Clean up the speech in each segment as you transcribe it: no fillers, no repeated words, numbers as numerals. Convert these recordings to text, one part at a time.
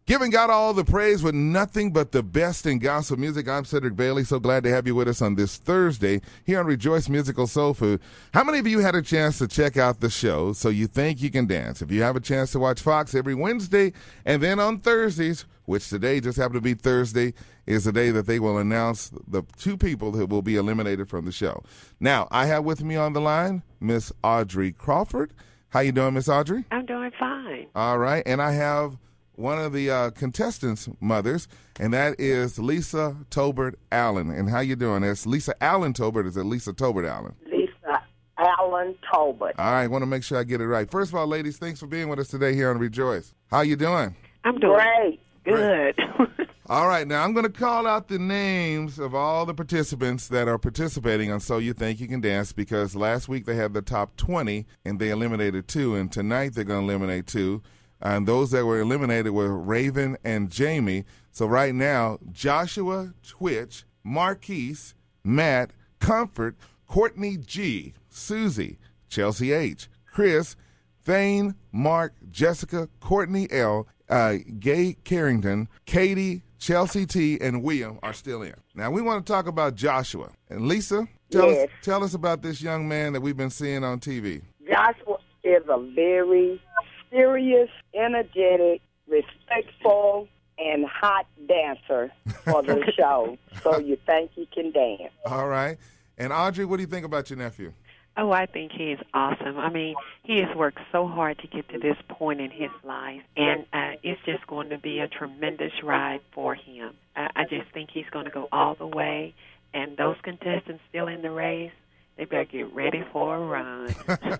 Giving God all the praise with nothing but the best in gospel music. I'm Cedric Bailey. So glad to have you with us on this Thursday here on Rejoice Musical Soul Food. How many of you had a chance to check out the show So You Think You Can Dance? If you have a chance to watch Fox every Wednesday and then on Thursdays, which today just happened to be Thursday, is the day that they will announce the two people that will be eliminated from the show. Now, I have with me on the line Miss Audrey Crawford. How you doing, Miss Audrey? I'm doing fine. All right. And I have one of the contestants' mothers, and that is Lisa Tobert Allen. And how you doing? It's Lisa Allen Tobert. Is it Lisa Tobert Allen? Lisa Allen Tobert. All right, I want to make sure I get it right. First of all, ladies, thanks for being with us today here on Rejoice. How you doing? I'm doing Great. good. All right, now I'm going to call out the names of all the participants that are participating on So You Think You Can Dance, because last week they had the top 20 and they eliminated 2, and tonight they're going to eliminate 2. And those that were eliminated were Raven and Jamie. So right now, Joshua, Twitch, Marquise, Matt, Comfort, Courtney G, Susie, Chelsea H, Chris, Thane, Mark, Jessica, Courtney L, Gay Carrington, Katie, Chelsea T, and William are still in. Now we want to talk about Joshua. And Lisa, tell us about this young man that we've been seeing on TV. Joshua is a very serious, energetic, respectful, and hot dancer for the show. So You Think You Can Dance. All right. And Audrey, what do you think about your nephew? Oh, I think he is awesome. I mean, he has worked so hard to get to this point in his life, and it's just going to be a tremendous ride for him. I just think he's going to go all the way, and those contestants still in the race, they better get ready for a run.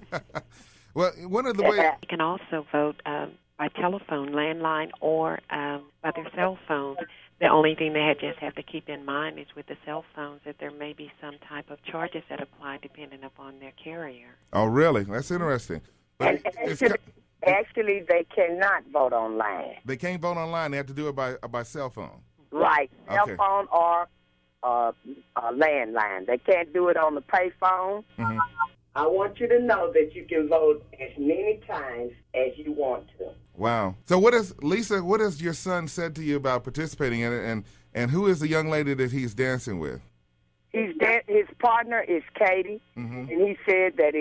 Well, one of the ways... You can also vote by telephone, landline, or by their cell phones. The only thing they just have to keep in mind is with the cell phones that there may be some type of charges that apply depending upon their carrier. Oh, really? That's interesting. But Actually, they cannot vote online. They can't vote online. They have to do it by cell phone. Right, cell Okay. phone or landline. They can't do it on the pay phone. Mm-hmm. I want you to know that you can vote as many times as you want to. Wow. So Lisa, what has your son said to you about participating in it, and who is the young lady that he's dancing with? His partner is Katie, Mm-hmm. and he said that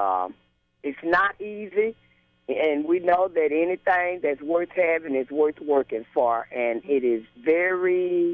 it's not easy, and we know that anything that's worth having is worth working for, and it is very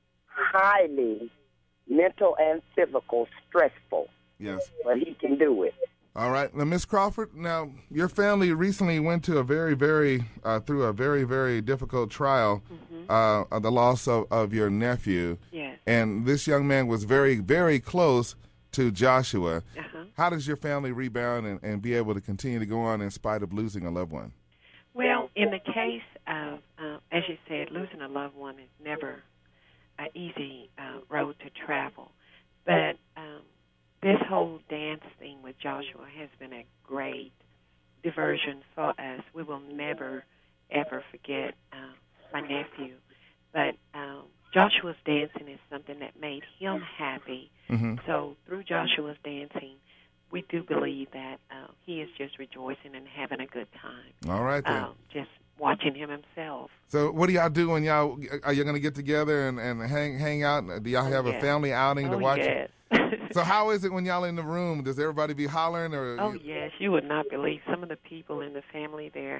highly mental and physical stressful. Yes. But he can do it. All right. Now, Miss Crawford, now your family recently went to through a very, very difficult trial of the loss of your nephew. Yes. And this young man was very, very close to Joshua. Uh-huh. How does your family rebound and be able to continue to go on in spite of losing a loved one? Well, in the case of, as you said, losing a loved one is never an easy road to travel. But this whole dance thing with Joshua has been a great diversion for us. We will never, ever forget my nephew. But Joshua's dancing is something that made him happy. Mm-hmm. So through Joshua's dancing, we do believe that he is just rejoicing and having a good time. All right, then. Just watching him himself. So what do y'all do when are you going to get together and hang out? Do y'all have a family outing to watch? Yes. So how is it when y'all in the room? Does everybody be hollering? Yes, you would not believe some of the people in the family there.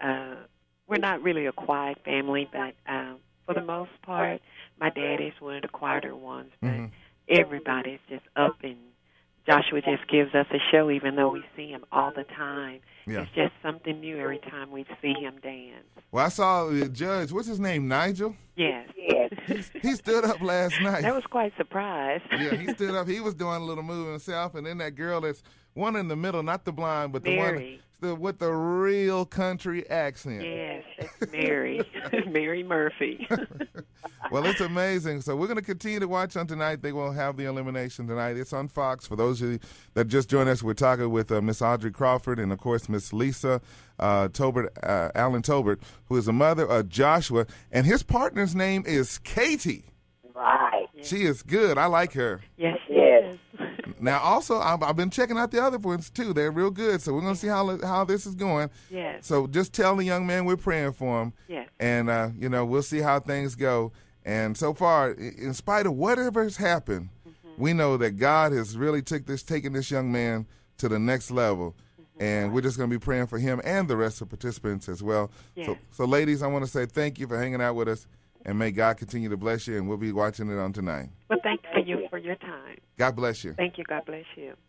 We're not really a quiet family, but for the most part, my dad is one of the quieter ones, but everybody's just up, and Joshua just gives us a show even though we see him all the time. Yeah. It's just something new every time we see him dance. Well, I saw the judge, what's his name, Nigel? Yes. He stood up last night. That was quite surprised. Yeah, he stood up. He was doing a little move himself, and then that girl that's one in the middle, not the blind, but Mary. the one with the real country accent. Yes, that's Mary. Mary Murphy. Well, it's amazing. So we're going to continue to watch on tonight. They will have the elimination tonight. It's on Fox. For those of you that just joined us, we're talking with Miss Audrey Crawford and, of course, Miss Lisa Allen Tobert, who is the mother of Joshua. And his partner's name is Katie. Right. She is good. I like her. Yes, she Yes. is. Now, also, I've been checking out the other ones, too. They're real good. So we're going to see how this is going. Yes. So just tell the young man we're praying for him. Yes. And, we'll see how things go. And so far, in spite of whatever has happened, we know that God has really taken this young man to the next level. And we're just going to be praying for him and the rest of the participants as well. Yes. So, ladies, I want to say thank you for hanging out with us, and may God continue to bless you, and we'll be watching it on tonight. Well, thank you for your time. God bless you. Thank you. God bless you.